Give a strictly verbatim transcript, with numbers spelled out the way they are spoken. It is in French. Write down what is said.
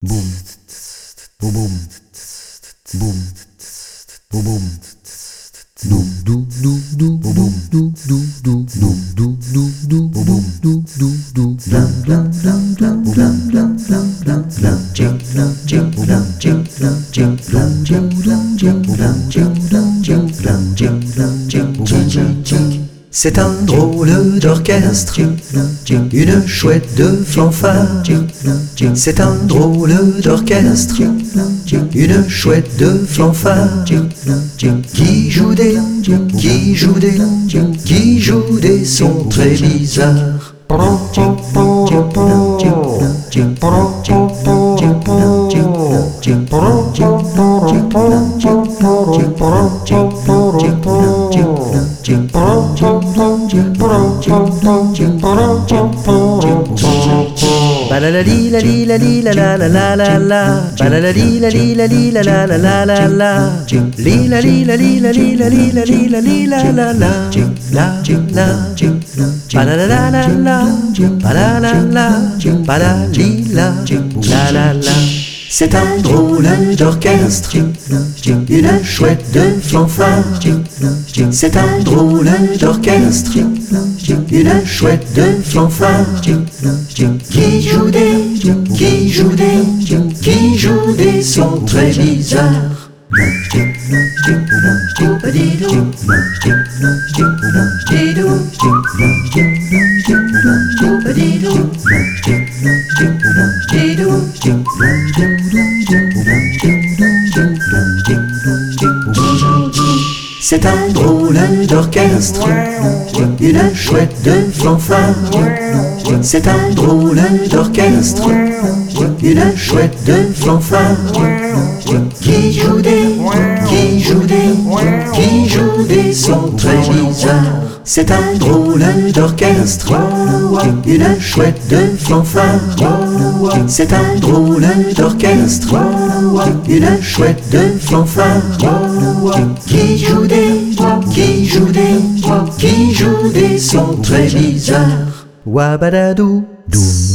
boum, boum, boum, boum, boum, boum, dou dou dou dou boum dou dou dou dou dou dou dou boum dou dou dou blam blam blam blam blam blam blam blam blam jing blam jing blam jing blam jing blam jing blam jing blam jing blam jing blam jing blam jing jing jing. C'est un drôle d'orchestre, une chouette de fanfare. C'est un drôle d'orchestre, une chouette de fanfare. Qui joue des, qui joue des, qui joue des sons très bizarres. Balalali la li la li la la la la la la. Balalali la li la li la la la la la la. Li la li la li la li la li la li la li la la la. La la. Balalala la la. Balalala. Balali la. La la la. C'est un drôle d'orchestre, une chouette de fanfare. C'est un drôle d'orchestre, une chouette de fanfare. Qui joue des, qui joue des, qui joue des sons très bizarres. C'est un drôle d'orchestre, une chouette de fanfare. C'est un drôle d'orchestre, une chouette de fanfare. Qui joue des, qui joue des, qui joue des sons très bizarres. C'est un drôle d'orchestre, une chouette de fanfare. C'est un drôle d'orchestre, une chouette de fanfare. Qui joue des, qui joue des, qui joue des sons très bizarres. Wabadadou, doum